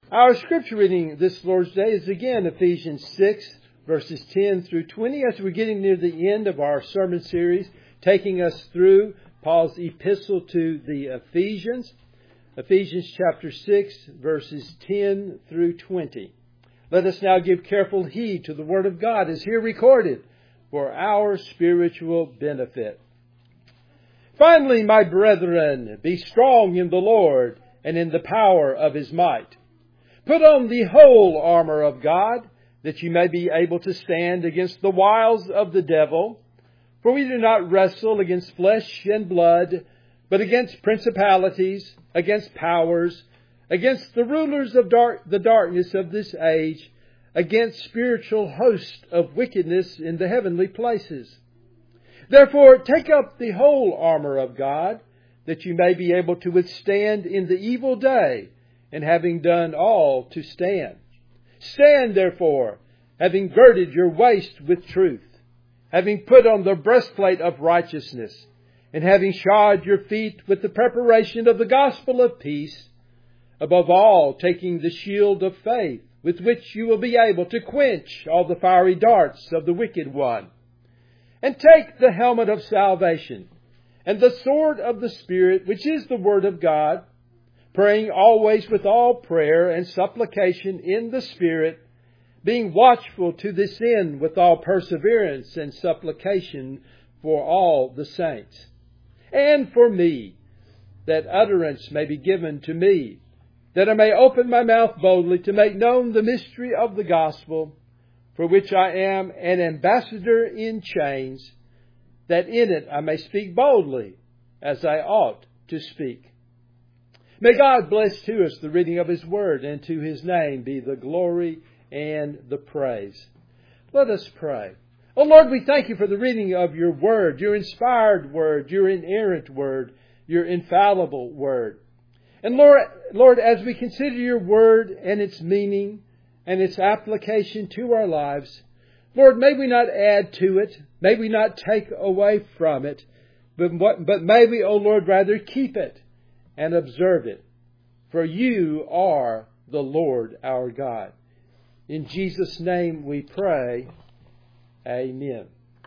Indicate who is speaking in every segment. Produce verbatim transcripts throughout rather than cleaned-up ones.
Speaker 1: Our scripture reading this Lord's Day is again Ephesians six, verses ten through twenty, as we're getting near the end of our sermon series, taking us through Paul's epistle to the Ephesians. Ephesians chapter six, verses ten through twenty. Let us now give careful heed to the Word of God as here recorded for our spiritual benefit. Finally, my brethren, be strong in the Lord and in the power of His might. Put on the whole armor of God, that you may be able to stand against the wiles of the devil. For we do not wrestle against flesh and blood, but against principalities, against powers, against the rulers of dark, the darkness of this age, against spiritual hosts of wickedness in the heavenly places. Therefore, take up the whole armor of God, that you may be able to withstand in the evil day, and having done all, to stand. Stand, therefore, having girded your waist with truth, having put on the breastplate of righteousness, and having shod your feet with the preparation of the gospel of peace, above all, taking the shield of faith, with which you will be able to quench all the fiery darts of the wicked one. And take the helmet of salvation, and the sword of the Spirit, which is the Word of God, praying always with all prayer and supplication in the Spirit, being watchful to this end with all perseverance and supplication for all the saints. And for me, that utterance may be given to me, that I may open my mouth boldly to make known the mystery of the gospel, for which I am an ambassador in chains, that in it I may speak boldly as I ought to speak. May God bless to us the reading of His Word, and to His name be the glory and the praise. Let us pray. Oh Lord, we thank You for the reading of Your Word, Your inspired Word, Your inerrant Word, Your infallible Word. And Lord, Lord, as we consider Your Word and its meaning and its application to our lives, Lord, may we not add to it, may we not take away from it, but, but may we, O Lord, rather keep it and observe it. For You are the Lord our God. In Jesus' name we pray. Amen.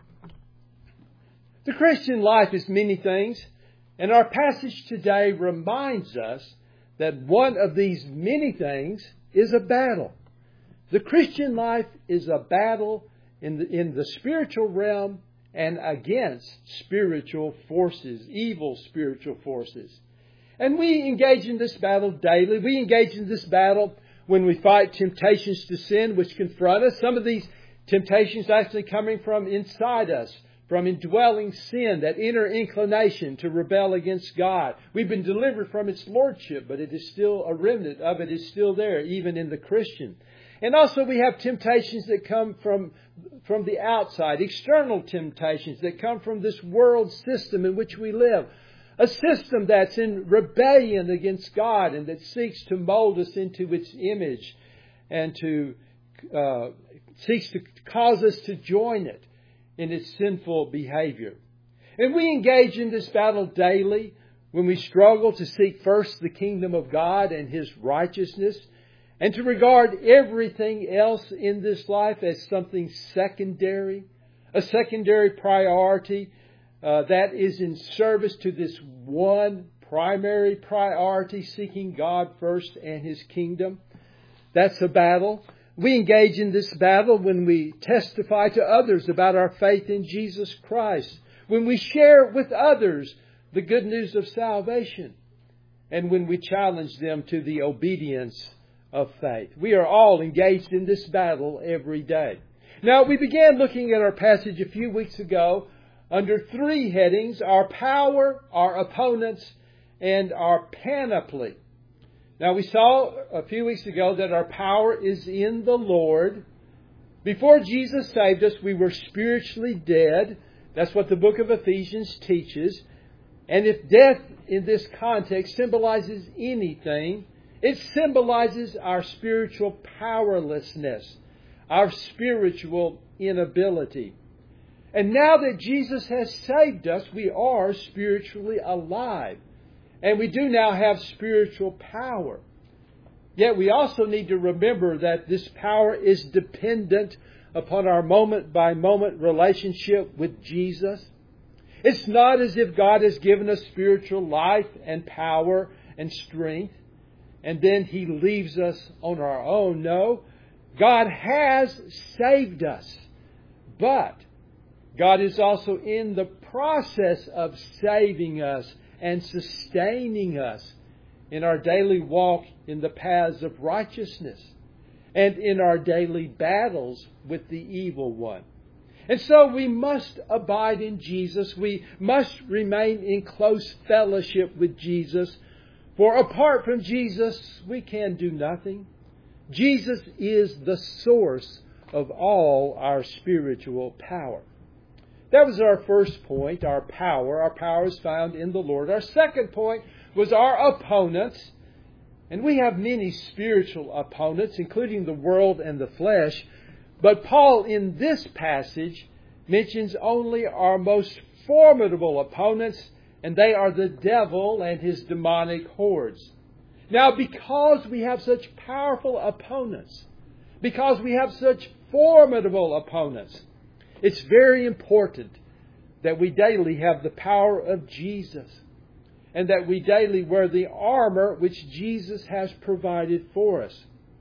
Speaker 1: The Christian life is many things, and our passage today reminds us that one of these many things is a battle. The Christian life is a battle in the, in the spiritual realm and against spiritual forces, evil spiritual forces. And we engage in this battle daily. We engage in this battle when we fight temptations to sin which confront us. Some of these temptations actually coming from inside us, from indwelling sin, that inner inclination to rebel against God. We've been delivered from its lordship, but it is still, a remnant of it is still there, even in the Christian. And also we have temptations that come from, from the outside, external temptations that come from this world system in which we live. A system that's in rebellion against God and that seeks to mold us into its image and to uh, seeks to cause us to join it in its sinful behavior. And we engage in this battle daily when we struggle to seek first the kingdom of God and His righteousness, and to regard everything else in this life as something secondary, a secondary priority uh, that is in service to this one primary priority, seeking God first and His kingdom. That's a battle. We engage in this battle when we testify to others about our faith in Jesus Christ, when we share with others the good news of salvation, and when we challenge them to the obedience of faith. We are all engaged in this battle every day. Now, we began looking at our passage a few weeks ago under three headings: our power, our opponents, and our panoply. Now, we saw a few weeks ago that our power is in the Lord. Before Jesus saved us, we were spiritually dead. That's what the book of Ephesians teaches. And if death in this context symbolizes anything, it symbolizes our spiritual powerlessness, our spiritual inability. And now that Jesus has saved us, we are spiritually alive. And we do now have spiritual power. Yet we also need to remember that this power is dependent upon our moment-by-moment relationship with Jesus. It's not as if God has given us spiritual life and power and strength, and then He leaves us on our own. No, God has saved us. But God is also in the process of saving us and sustaining us in our daily walk in the paths of righteousness and in our daily battles with the evil one. And so we must abide in Jesus. We must remain in close fellowship with Jesus. For apart from Jesus, we can do nothing. Jesus is the source of all our spiritual power. That was our first point, our power. Our power is found in the Lord. Our second point was our opponents. And we have many spiritual opponents, including the world and the flesh. But Paul, in this passage, mentions only our most formidable opponents, and they are the devil and his demonic hordes. Now, because we have such powerful opponents, because we have such formidable opponents, it's very important that we daily have the power of Jesus and that we daily wear the armor which Jesus has provided for us.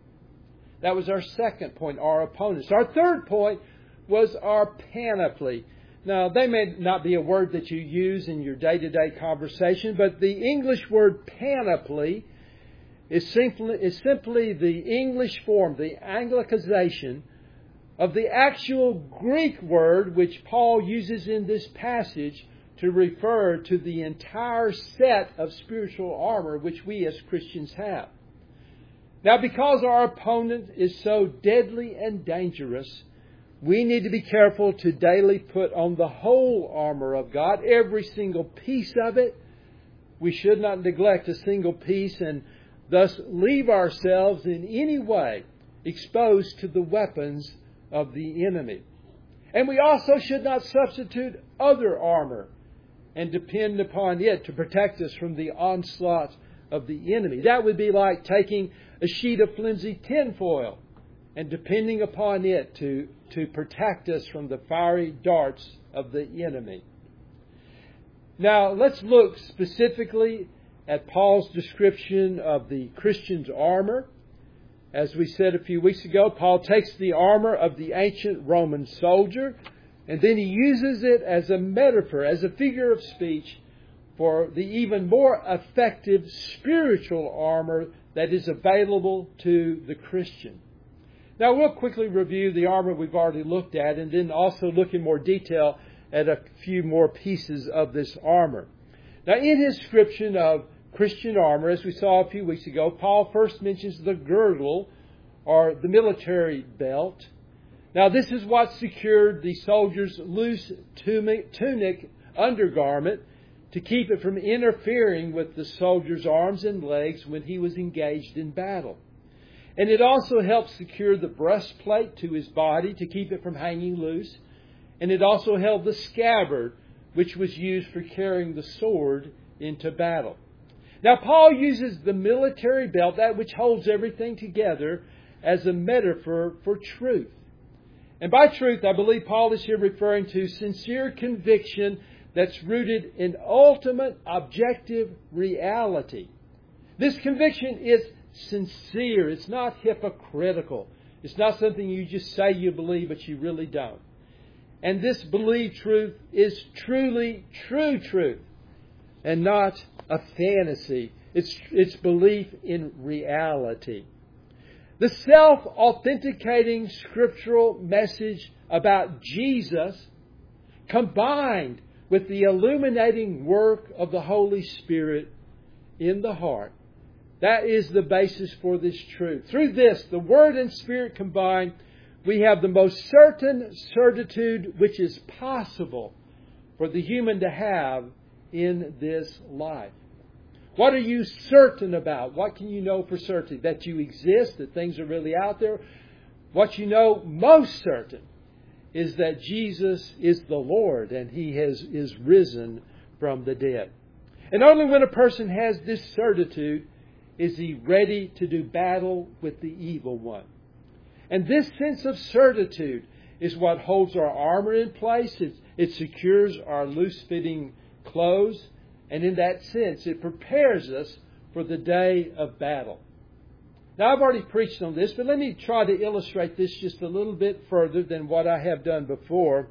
Speaker 1: That was our second point, our opponents. Our third point was our panoply. Now, they may not be a word that you use in your day-to-day conversation, but the English word panoply is simply, is simply the English form, the Anglicization of the actual Greek word which Paul uses in this passage to refer to the entire set of spiritual armor which we as Christians have. Now, because our opponent is so deadly and dangerous, we need to be careful to daily put on the whole armor of God, every single piece of it. We should not neglect a single piece and thus leave ourselves in any way exposed to the weapons of the enemy. And we also should not substitute other armor and depend upon it to protect us from the onslaught of the enemy. That would be like taking a sheet of flimsy tinfoil and depending upon it to, to protect us from the fiery darts of the enemy. Now, let's look specifically at Paul's description of the Christian's armor. As we said a few weeks ago, Paul takes the armor of the ancient Roman soldier and then he uses it as a metaphor, as a figure of speech for the even more effective spiritual armor that is available to the Christian. Now, we'll quickly review the armor we've already looked at and then also look in more detail at a few more pieces of this armor. Now, in his description of Christian armor, as we saw a few weeks ago, Paul first mentions the girdle or the military belt. Now, this is what secured the soldier's loose tunic undergarment to keep it from interfering with the soldier's arms and legs when he was engaged in battle. And it also helped secure the breastplate to his body to keep it from hanging loose. And it also held the scabbard, which was used for carrying the sword into battle. Now, Paul uses the military belt, that which holds everything together, as a metaphor for truth. And by truth, I believe Paul is here referring to sincere conviction that's rooted in ultimate objective reality. This conviction is sincere. It's not hypocritical. It's not something you just say you believe, but you really don't. And this believed truth is truly true truth and not a fantasy. It's, it's belief in reality. The self-authenticating scriptural message about Jesus combined with the illuminating work of the Holy Spirit in the heart. That is the basis for this truth. Through this, the Word and Spirit combined, we have the most certain certitude which is possible for the human to have in this life. What are you certain about? What can you know for certain? That you exist, that things are really out there. What you know most certain is that Jesus is the Lord and He has is risen from the dead. And only when a person has this certitude is He ready to do battle with the evil one. And this sense of certitude is what holds our armor in place. It, it secures our loose-fitting clothes. And in that sense, it prepares us for the day of battle. Now, I've already preached on this, but let me try to illustrate this just a little bit further than what I have done before.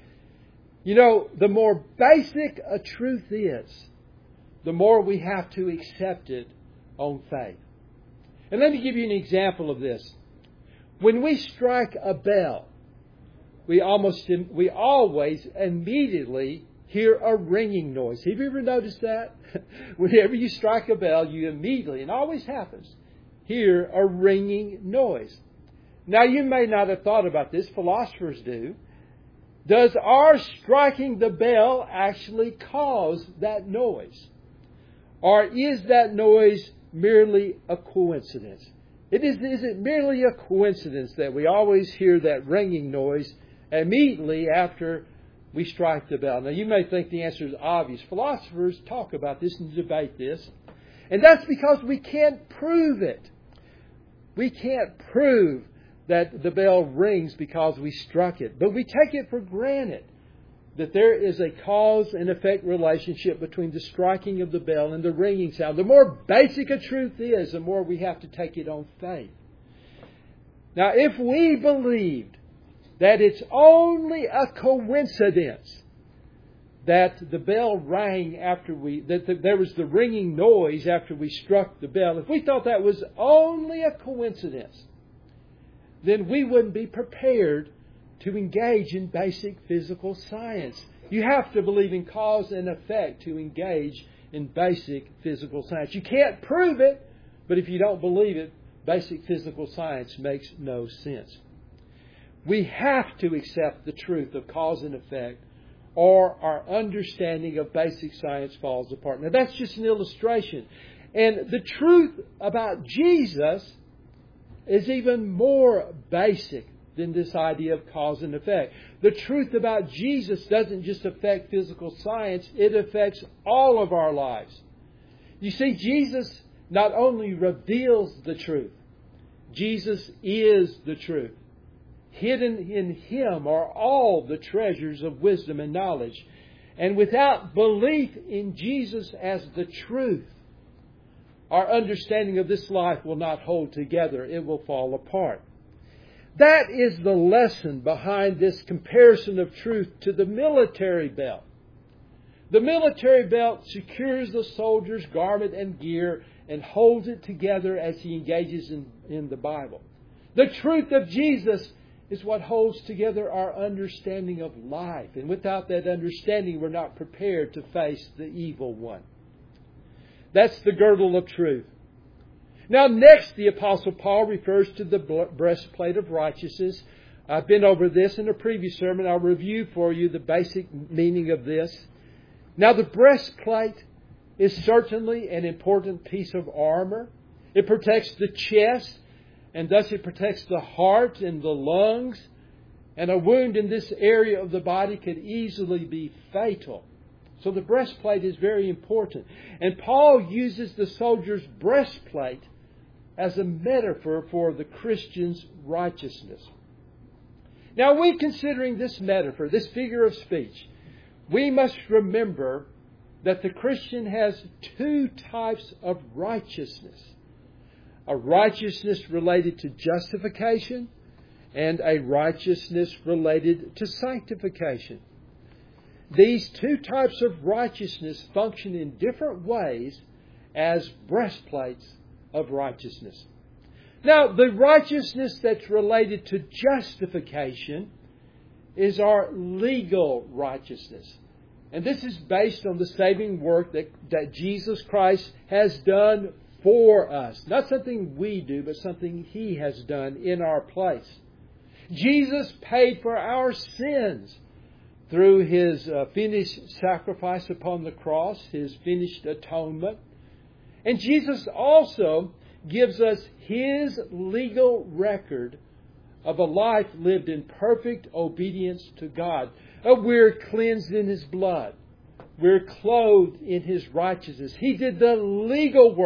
Speaker 1: You know, the more basic a truth is, the more we have to accept it on faith. And let me give you an example of this. When we strike a bell, we almost, we always immediately hear a ringing noise. Have you ever noticed that? Whenever you strike a bell, you immediately, and it always happens, hear a ringing noise. Now, you may not have thought about this. Philosophers do. Does our striking the bell actually cause that noise? Or is that noise merely a coincidence? It is, is it merely a coincidence that we always hear that ringing noise immediately after we strike the bell? Now, you may think the answer is obvious. Philosophers talk about this and debate this. And that's because we can't prove it. We can't prove that the bell rings because we struck it. But we take it for granted that there is a cause and effect relationship between the striking of the bell and the ringing sound. The more basic a truth is, the more we have to take it on faith. Now, if we believed that it's only a coincidence that the bell rang after we, that the, there was the ringing noise after we struck the bell, if we thought that was only a coincidence, then we wouldn't be prepared to engage in basic physical science. You have to believe in cause and effect to engage in basic physical science. You can't prove it, but if you don't believe it, basic physical science makes no sense. We have to accept the truth of cause and effect, or our understanding of basic science falls apart. Now, that's just an illustration. And the truth about Jesus is even more basic than this idea of cause and effect. The truth about Jesus doesn't just affect physical science, it affects all of our lives. You see, Jesus not only reveals the truth, Jesus is the truth. Hidden in Him are all the treasures of wisdom and knowledge. And without belief in Jesus as the truth, our understanding of this life will not hold together. It will fall apart. That is the lesson behind this comparison of truth to the military belt. The military belt secures the soldier's garment and gear and holds it together as he engages in, in the Bible. The truth of Jesus is what holds together our understanding of life. And without that understanding, we're not prepared to face the evil one. That's the girdle of truth. Now, next, the Apostle Paul refers to the breastplate of righteousness. I've been over this in a previous sermon. I'll review for you the basic meaning of this. Now, the breastplate is certainly an important piece of armor. It protects the chest, and thus it protects the heart and the lungs. And a wound in this area of the body could easily be fatal. So the breastplate is very important. And Paul uses the soldier's breastplate as a metaphor for the Christian's righteousness. Now, when considering this metaphor, this figure of speech, we must remember that the Christian has two types of righteousness. A righteousness related to justification and a righteousness related to sanctification. These two types of righteousness function in different ways as breastplates of righteousness. Now, the righteousness that's related to justification is our legal righteousness. And this is based on the saving work that, that Jesus Christ has done for us. Not something we do, but something He has done in our place. Jesus paid for our sins through His uh, finished sacrifice upon the cross, His finished atonement. And Jesus also gives us His legal record of a life lived in perfect obedience to God. Uh, we're cleansed in His blood. We're clothed in His righteousness. He did the legal work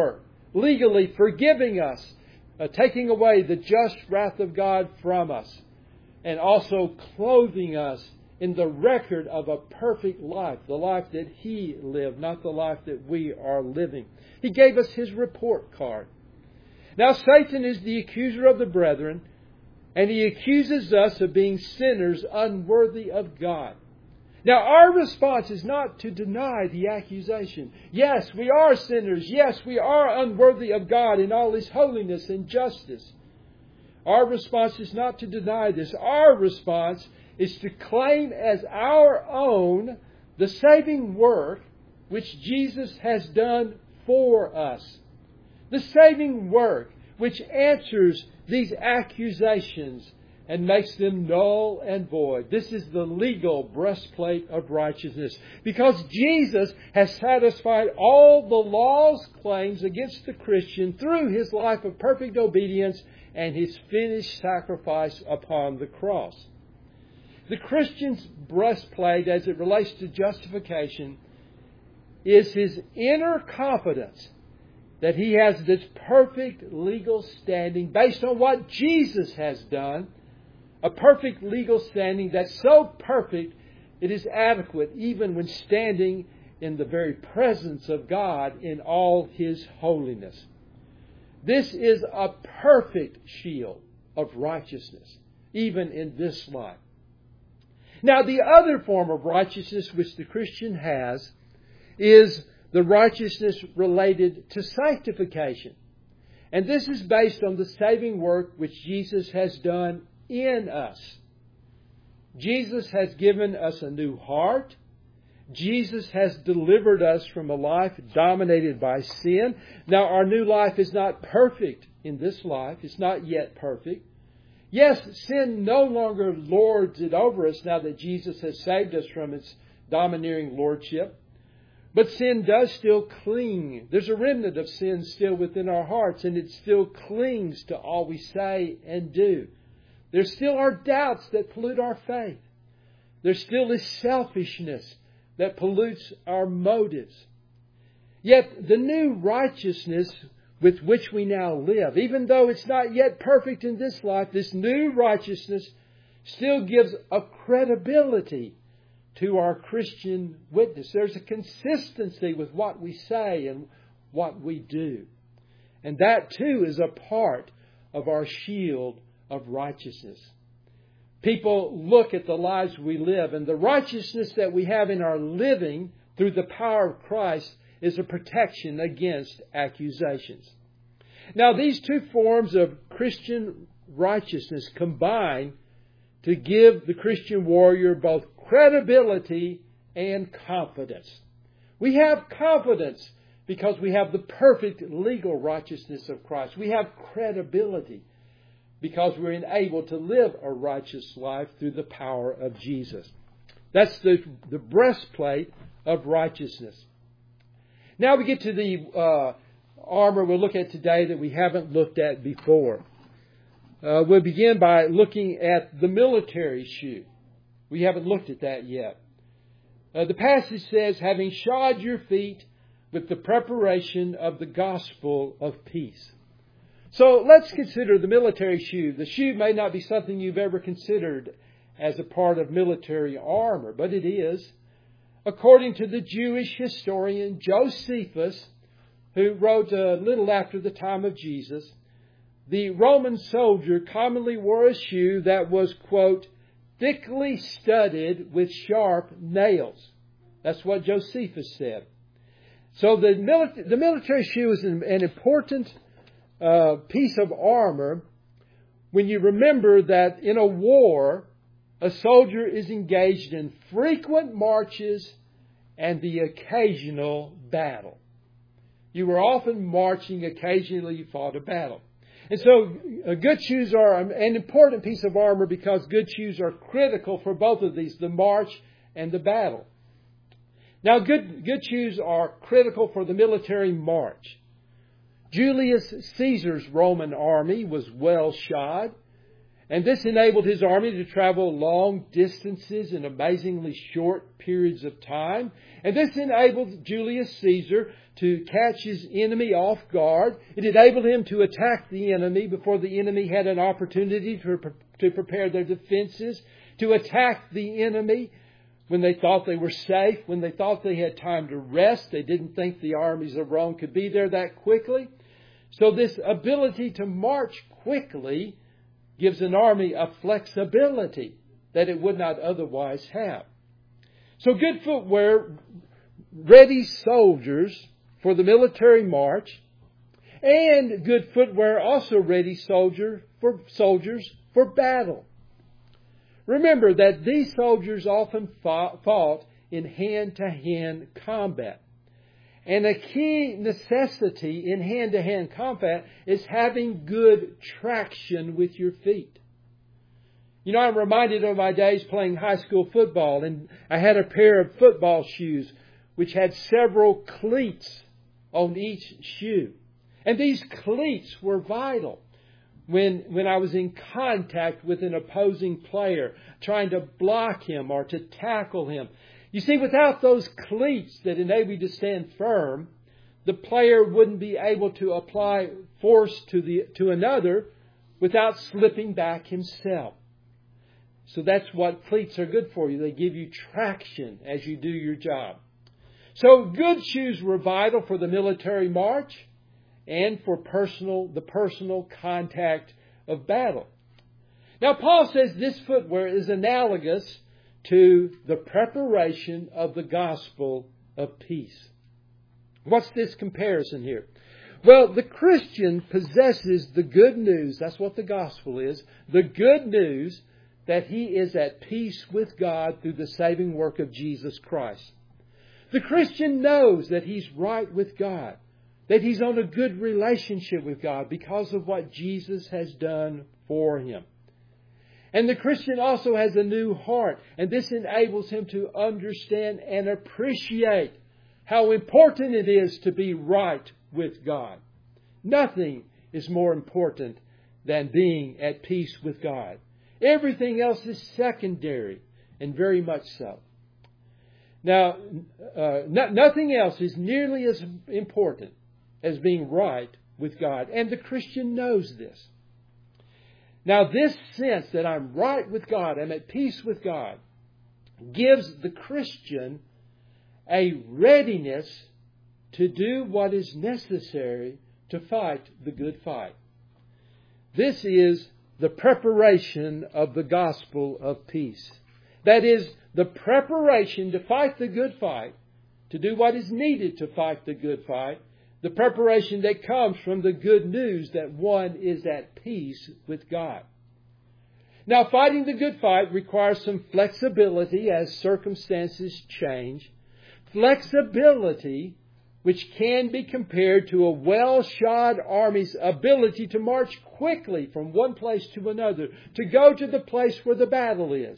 Speaker 1: legally forgiving us, uh, taking away the just wrath of God from us, and also clothing us in the record of a perfect life, the life that He lived, not the life that we are living. He gave us His report card. Now Satan is the accuser of the brethren, and he accuses us of being sinners unworthy of God. Now our response is not to deny the accusation. Yes, we are sinners. Yes, we are unworthy of God in all His holiness and justice. Our response is not to deny this. Our response is to claim as our own the saving work which Jesus has done for us. The saving work which answers these accusations and makes them null and void. This is the legal breastplate of righteousness. Because Jesus has satisfied all the law's claims against the Christian through His life of perfect obedience and His finished sacrifice upon the cross. The Christian's breastplate, as it relates to justification, is his inner confidence that he has this perfect legal standing based on what Jesus has done. A perfect legal standing that's so perfect it is adequate even when standing in the very presence of God in all His holiness. This is a perfect shield of righteousness, even in this life. Now, the other form of righteousness which the Christian has is the righteousness related to sanctification. And this is based on the saving work which Jesus has done in us. Jesus has given us a new heart. Jesus has delivered us from a life dominated by sin. Now, our new life is not perfect in this life. It's not yet perfect. Yes, sin no longer lords it over us now that Jesus has saved us from its domineering lordship. But sin does still cling. There's a remnant of sin still within our hearts, and it still clings to all we say and do. There still are doubts that pollute our faith. There still is selfishness that pollutes our motives. Yet the new righteousness with which we now live, even though it's not yet perfect in this life, this new righteousness still gives a credibility to our Christian witness. There's a consistency with what we say and what we do. And that too is a part of our shield of righteousness. People look at the lives we live, and the righteousness that we have in our living through the power of Christ is a protection against accusations. Now, these two forms of Christian righteousness combine to give the Christian warrior both credibility and confidence. We have confidence because we have the perfect legal righteousness of Christ. We have credibility because we're enabled to live a righteous life through the power of Jesus. That's the, the breastplate of righteousness. Now we get to the uh, armor we'll look at today that we haven't looked at before. Uh, we'll begin by looking at the military shoe. We haven't looked at that yet. Uh, the passage says, having shod your feet with the preparation of the gospel of peace. So let's consider the military shoe. The shoe may not be something you've ever considered as a part of military armor, but it is. According to the Jewish historian Josephus, who wrote a little after the time of Jesus, the Roman soldier commonly wore a shoe that was, quote, thickly studded with sharp nails. That's what Josephus said. So the, mili- the military shoe is an, an important uh, piece of armor when you remember that in a war, a soldier is engaged in frequent marches and the occasional battle. You were often marching, occasionally you fought a battle. And so uh, good shoes are an important piece of armor because good shoes are critical for both of these, the march and the battle. Now, good, good shoes are critical for the military march. Julius Caesar's Roman army was well shod. And this enabled his army to travel long distances in amazingly short periods of time. And this enabled Julius Caesar to catch his enemy off guard. It enabled him to attack the enemy before the enemy had an opportunity to, to prepare their defenses, to attack the enemy when they thought they were safe, when they thought they had time to rest. They didn't think the armies of Rome could be there that quickly. So this ability to march quickly gives an army a flexibility that it would not otherwise have. So good footwear ready soldiers for the military march, and good footwear also ready soldier for soldiers for battle. Remember that these soldiers often fought in hand-to-hand combat. And a key necessity in hand-to-hand combat is having good traction with your feet. You know, I'm reminded of my days playing high school football, and I had a pair of football shoes which had several cleats on each shoe. And these cleats were vital when, when I was in contact with an opposing player, trying to block him or to tackle him. You see, without those cleats that enable you to stand firm, the player wouldn't be able to apply force to the to another without slipping back himself. So that's what cleats are good for you. They give you traction as you do your job. So good shoes were vital for the military march and for personal the personal contact of battle. Now, Paul says this footwear is analogous to the preparation of the gospel of peace. What's this comparison here? Well, the Christian possesses the good news. That's what the gospel is. The good news that he is at peace with God through the saving work of Jesus Christ. The Christian knows that he's right with God, that he's on a good relationship with God because of what Jesus has done for him. And the Christian also has a new heart, and this enables him to understand and appreciate how important it is to be right with God. Nothing is more important than being at peace with God. Everything else is secondary, and very much so. Now, uh, no, nothing else is nearly as important as being right with God, and the Christian knows this. Now, this sense that I'm right with God, I'm at peace with God, gives the Christian a readiness to do what is necessary to fight the good fight. This is the preparation of the gospel of peace. That is, the preparation to fight the good fight, to do what is needed to fight the good fight, the preparation that comes from the good news that one is at peace with God. Now, fighting the good fight requires some flexibility as circumstances change. Flexibility which can be compared to a well-shod army's ability to march quickly from one place to another, to go to the place where the battle is.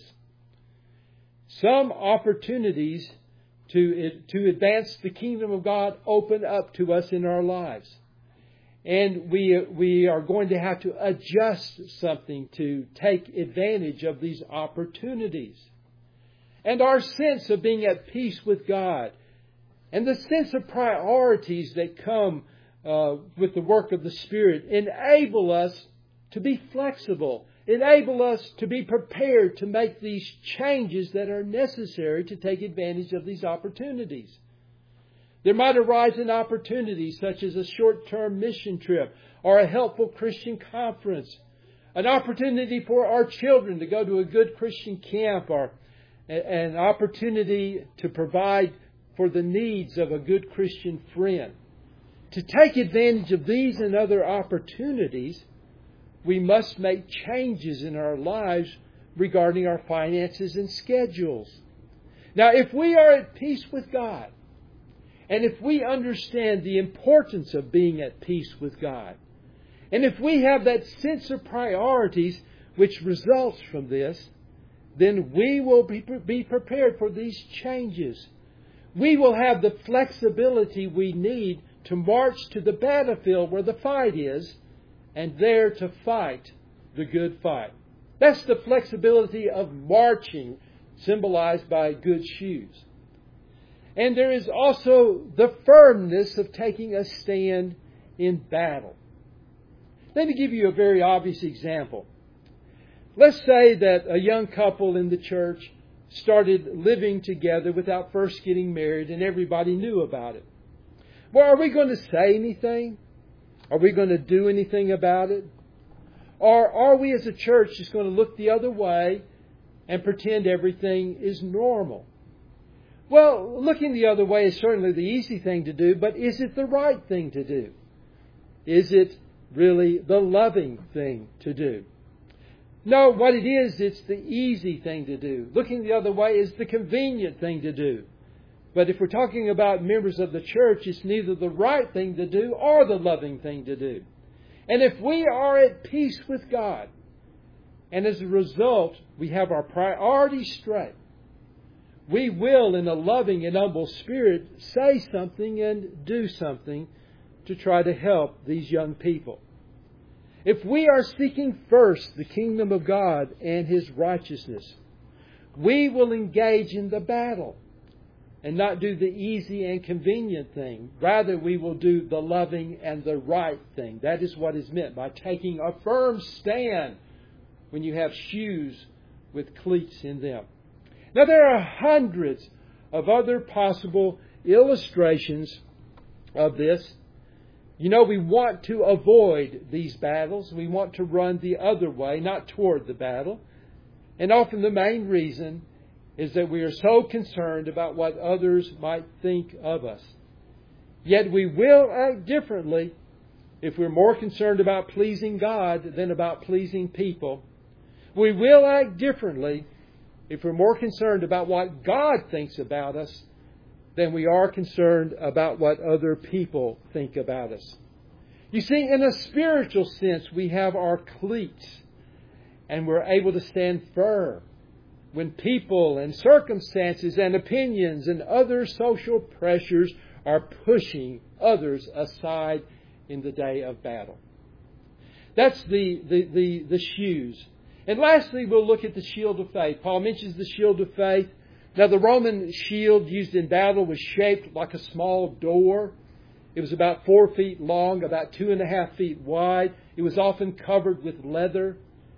Speaker 1: Some opportunities to, to advance the kingdom of God open up to us in our lives. And we, we are going to have to adjust something to take advantage of these opportunities. And our sense of being at peace with God and the sense of priorities that come uh, with the work of the Spirit enable us to be flexible, enable us to be prepared to make these changes that are necessary to take advantage of these opportunities. There might arise an opportunity such as a short-term mission trip or a helpful Christian conference, an opportunity for our children to go to a good Christian camp, or an opportunity to provide for the needs of a good Christian friend. To take advantage of these and other opportunities, we must make changes in our lives regarding our finances and schedules. Now, if we are at peace with God, and if we understand the importance of being at peace with God, and if we have that sense of priorities which results from this, then we will be, be prepared for these changes. We will have the flexibility we need to march to the battlefield where the fight is, and there to fight the good fight. That's the flexibility of marching, symbolized by good shoes. And there is also the firmness of taking a stand in battle. Let me give you a very obvious example. Let's say that a young couple in the church started living together without first getting married, and everybody knew about it. Well, are we going to say anything? Are we going to do anything about it? Or are we as a church just going to look the other way and pretend everything is normal? Well, looking the other way is certainly the easy thing to do, but is it the right thing to do? Is it really the loving thing to do? No, what it is, it's the easy thing to do. Looking the other way is the convenient thing to do. But if we're talking about members of the church, it's neither the right thing to do or the loving thing to do. And if we are at peace with God, and as a result, we have our priorities straight, we will, in a loving and humble spirit, say something and do something to try to help these young people. If we are seeking first the kingdom of God and His righteousness, we will engage in the battle and not do the easy and convenient thing. Rather, we will do the loving and the right thing. That is what is meant by taking a firm stand when you have shoes with cleats in them. Now, there are hundreds of other possible illustrations of this. You know, we want to avoid these battles. We want to run the other way, not toward the battle. And often the main reason is that we are so concerned about what others might think of us. Yet we will act differently if we're more concerned about pleasing God than about pleasing people. We will act differently if we're more concerned about what God thinks about us than we are concerned about what other people think about us. You see, in a spiritual sense, we have our cleats, and we're able to stand firm when people and circumstances and opinions and other social pressures are pushing others aside in the day of battle. That's the, the, the, the shoes. And lastly, we'll look at the shield of faith. Paul mentions the shield of faith. Now, the Roman shield used in battle was shaped like a small door. It was about four feet long, about two and a half feet wide. It was often covered with leather.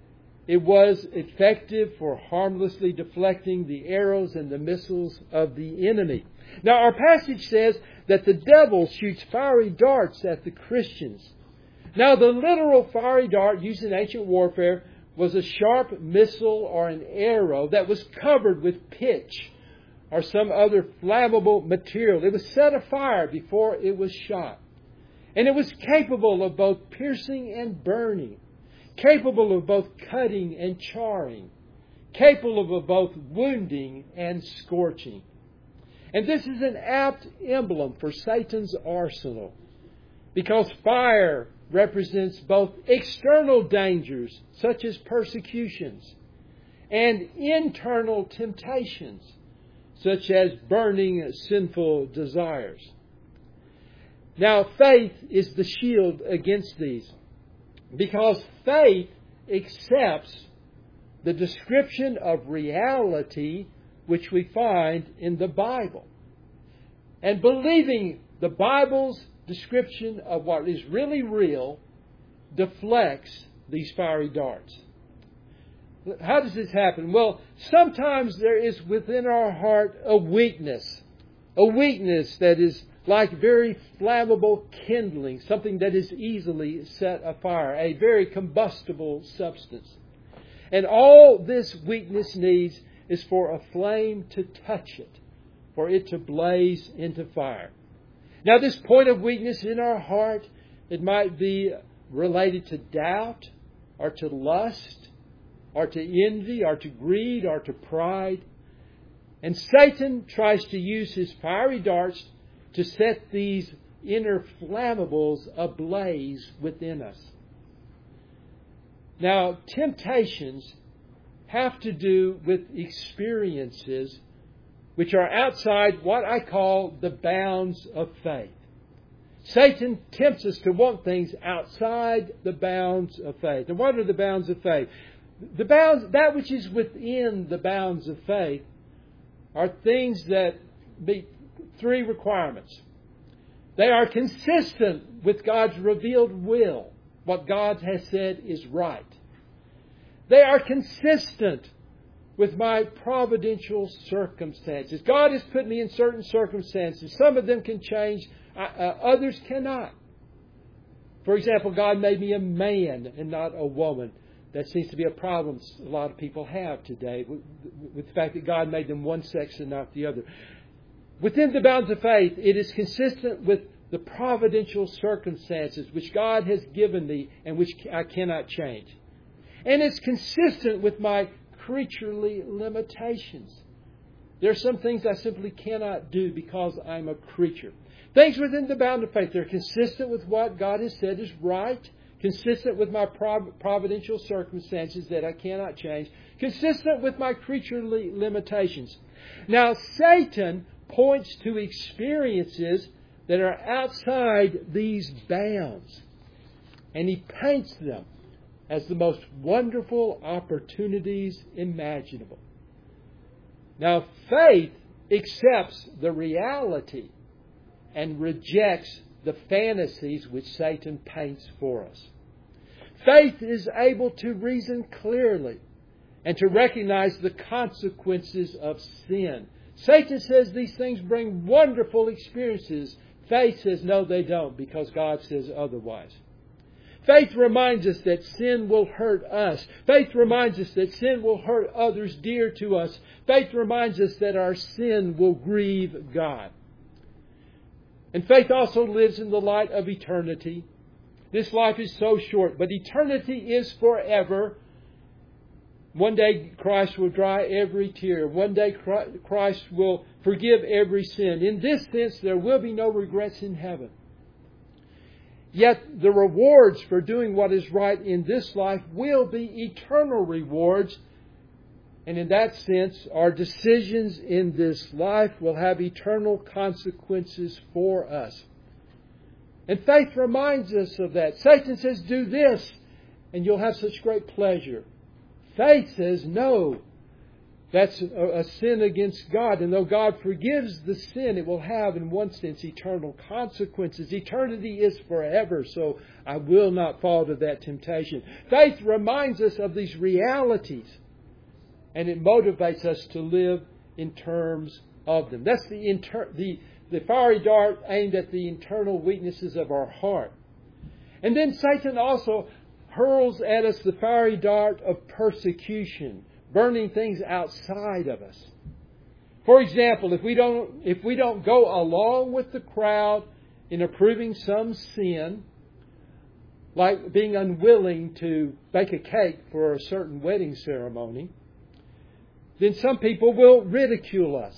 Speaker 1: It was effective for harmlessly deflecting the arrows and the missiles of the enemy. Now, our passage says that the devil shoots fiery darts at the Christians. Now, the literal fiery dart used in ancient warfare was a sharp missile or an arrow that was covered with pitch or some other flammable material. It was set afire before it was shot. And it was capable of both piercing and burning, capable of both cutting and charring, capable of both wounding and scorching. And this is an apt emblem for Satan's arsenal, because fire represents both external dangers, such as persecutions, and internal temptations, such as burning sinful desires. Now, faith is the shield against these, because faith accepts the description of reality which we find in the Bible. And believing the Bible's description of what is really real deflects these fiery darts. How does this happen? Well, sometimes there is within our heart a weakness, a weakness that is like very flammable kindling, something that is easily set afire, a very combustible substance. And all this weakness needs is for a flame to touch it, for it to blaze into fire. Now, this point of weakness in our heart, it might be related to doubt, or to lust, or to envy, or to greed, or to pride. And Satan tries to use his fiery darts to set these inner flammables ablaze within us. Now, temptations have to do with experiences which are outside what I call the bounds of faith. Satan tempts us to want things outside the bounds of faith. And what are the bounds of faith? The bounds, that which is within the bounds of faith, are things that meet three requirements. They are consistent with God's revealed will. What God has said is right. They are consistent with my providential circumstances. God has put me in certain circumstances. Some of them can change, uh, uh, others cannot. For example, God made me a man and not a woman. That seems to be a problem a lot of people have today, with, with the fact that God made them one sex and not the other. Within the bounds of faith, it is consistent with the providential circumstances which God has given me and which I cannot change. And it's consistent with my creaturely limitations. There are some things I simply cannot do because I'm a creature. Things within the bound of faith, they're consistent with what God has said is right, consistent with my providential circumstances that I cannot change, consistent with my creaturely limitations. Now, Satan points to experiences that are outside these bounds, and he paints them as the most wonderful opportunities imaginable. Now, faith accepts the reality and rejects the fantasies which Satan paints for us. Faith is able to reason clearly and to recognize the consequences of sin. Satan says these things bring wonderful experiences. Faith says no, they don't, because God says otherwise. Faith reminds us that sin will hurt us. Faith reminds us that sin will hurt others dear to us. Faith reminds us that our sin will grieve God. And faith also lives in the light of eternity. This life is so short, but eternity is forever. One day Christ will dry every tear. One day Christ will forgive every sin. In this sense, there will be no regrets in heaven. Yet the rewards for doing what is right in this life will be eternal rewards. And in that sense, our decisions in this life will have eternal consequences for us. And faith reminds us of that. Satan says, do this, and you'll have such great pleasure. Faith says, no, that's a, a sin against God. And though God forgives the sin, it will have, in one sense, eternal consequences. Eternity is forever, so I will not fall to that temptation. Faith reminds us of these realities, and it motivates us to live in terms of them. That's the, inter- the, the fiery dart aimed at the internal weaknesses of our heart. And then Satan also hurls at us the fiery dart of persecution, burning things outside of us. For example, if we don't, if we don't go along with the crowd in approving some sin, like being unwilling to bake a cake for a certain wedding ceremony, then some people will ridicule us.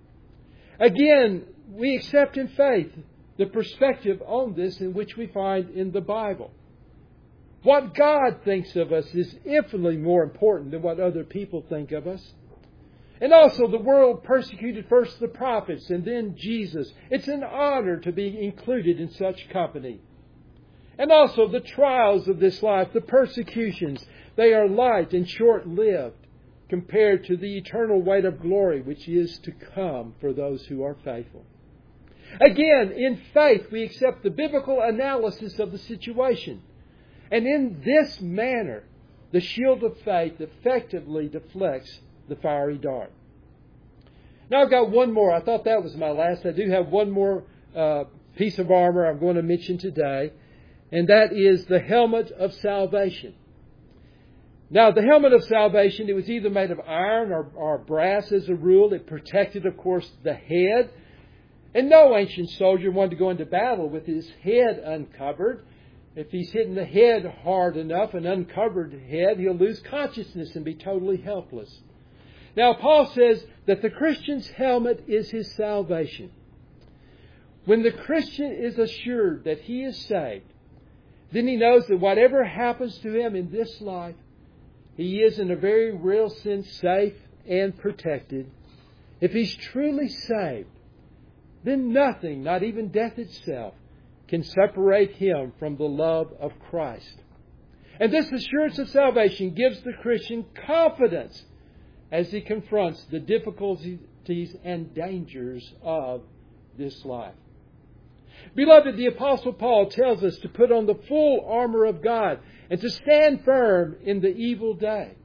Speaker 1: Again, we accept in faith the perspective on this in which we find in the Bible. What God thinks of us is infinitely more important than what other people think of us. And also, the world persecuted first the prophets and then Jesus. It's an honor to be included in such company. And also, the trials of this life, the persecutions, they are light and short-lived compared to the eternal weight of glory which is to come for those who are faithful. Again, in faith, we accept the biblical analysis of the situation. And in this manner, the shield of faith effectively deflects the fiery dart. Now I've got one more. I thought that was my last. I do have one more uh, piece of armor I'm going to mention today. And that is the helmet of salvation. Now, the helmet of salvation, it was either made of iron or, or brass as a rule. It protected, of course, the head. And no ancient soldier wanted to go into battle with his head uncovered. If he's hitting the head hard enough, an uncovered head, he'll lose consciousness and be totally helpless. Now, Paul says that the Christian's helmet is his salvation. When the Christian is assured that he is saved, then he knows that whatever happens to him in this life, he is in a very real sense safe and protected. If he's truly saved, then nothing, not even death itself, can separate him from the love of Christ. And this assurance of salvation gives the Christian confidence as he confronts the difficulties and dangers of this life. Beloved, the Apostle Paul tells us to put on the full armor of God and to stand firm in the evil day.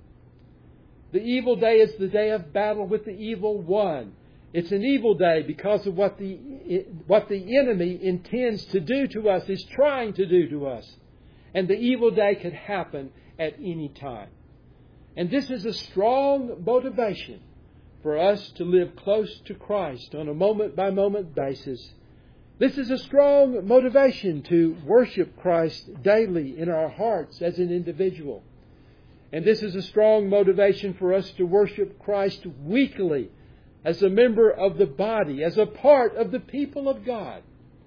Speaker 1: The evil day is the day of battle with the evil one. It's an evil day because of what the, what the enemy intends to do to us, is trying to do to us. And the evil day could happen at any time. And this is a strong motivation for us to live close to Christ on a moment-by-moment basis. This is a strong motivation to worship Christ daily in our hearts as an individual. And this is a strong motivation for us to worship Christ weekly as a member of the body, as a part of the people of God.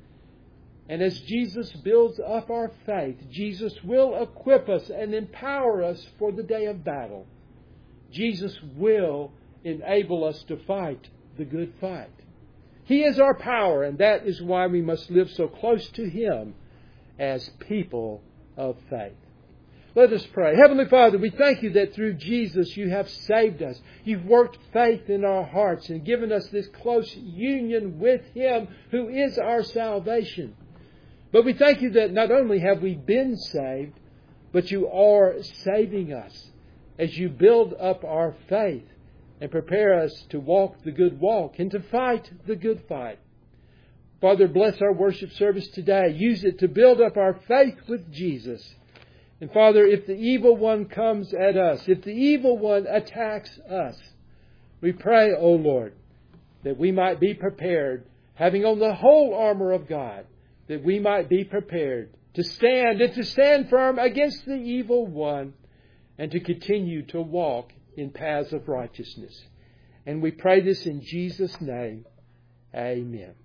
Speaker 1: And as Jesus builds up our faith, Jesus will equip us and empower us for the day of battle. Jesus will enable us to fight the good fight. He is our power, and that is why we must live so close to Him as people of faith. Let us pray. Heavenly Father, we thank You that through Jesus You have saved us. You've worked faith in our hearts and given us this close union with Him who is our salvation. But we thank You that not only have we been saved, but You are saving us as You build up our faith and prepare us to walk the good walk and to fight the good fight. Father, bless our worship service today. Use it to build up our faith with Jesus. And Father, if the evil one comes at us, if the evil one attacks us, we pray, O Lord, that we might be prepared, having on the whole armor of God, that we might be prepared to stand and to stand firm against the evil one and to continue to walk in paths of righteousness. And we pray this in Jesus' name. Amen.